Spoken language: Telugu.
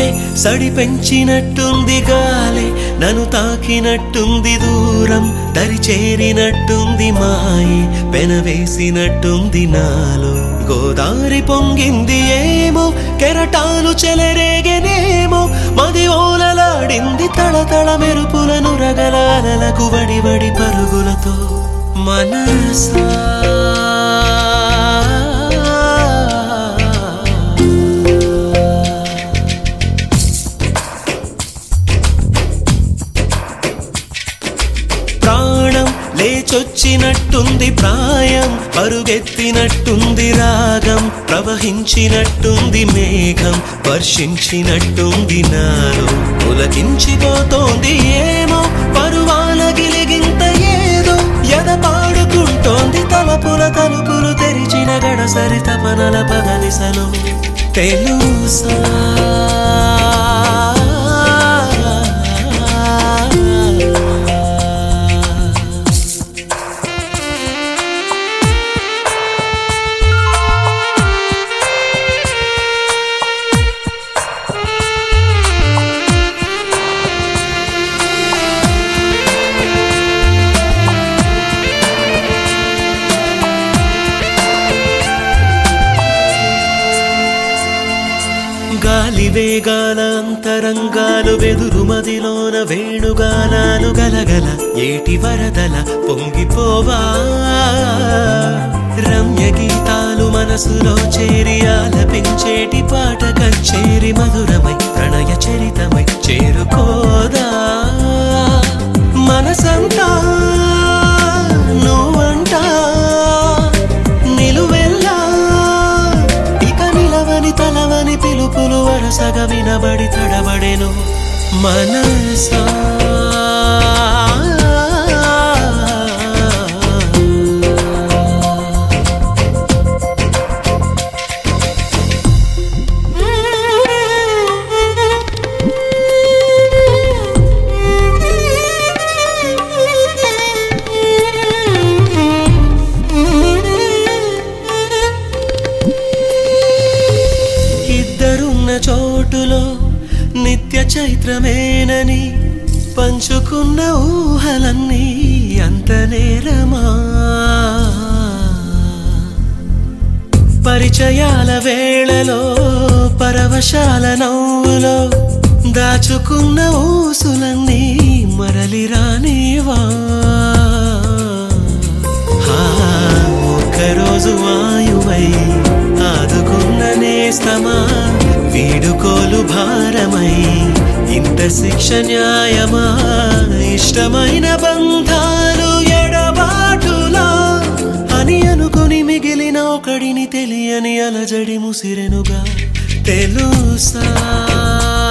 గుండె సడి పెంచినట్టుంది గాలే నన్ను తాకినట్టుంది దూరం దరి చేరినట్టుంది మాయి పెనవేసినట్టుంది నాలో గోదారి పొంగింది ఏమో కెరటాలు చెలరేగెనేమో మది ఓలలాడింది తళతళ మెరుపులను రగలాలకు వడి వడి పరుగులతో మనసా ప్రాణం లేచొచ్చినట్టుంది ప్రాయం పరుగెత్తినట్టుంది రాగం ప్రవహించినట్టుంది మేఘం వర్షించినట్టుంది నాలో పులకించిపోతోంది ఏమో పరువాల గిలిగింత ఏదో ఎద పాడుకుంటోంది తలపుల తలుపులు తెరిచిన గడసరి తపనల పదనిసలు తెలుసా గాలి వేగాల అంతరంగాలు వెదురు మదిలోన వేణుగానాలు గలగల ఏటి వరదల పొంగిపోవా రమ్య గీతాలు మనసులో చేరి ఆలపించేటి పాట కచ్చేరి మధురమై ప్రణయ చరితమై చేరుకోదా మనసంతా నువ్వంటా నిలువెల్లా ఇక నిలవని తలవని పిలుపులు వరసగా వినబడి తడబడెను మనసా చోటులో నిత్య చైత్రమేనని పంచుకున్న ఊహలన్నీ అంత నేరమా పరిచయాల వేళలో పరవశాల నవ్వులో దాచుకున్న ఊసులన్నీ మరలి రానివా ఒక్కరోజు వాయువై ఆదుకున్న నేస్తమా వీడుకోలు భారమై ఇంత శిక్ష న్యాయమా ఇష్టమైన బంధాలు ఎడబాటులా అని అనుకుని మిగిలిన ఒకడిని తెలియని అలజడి ముసిరెనుగా తెలుసా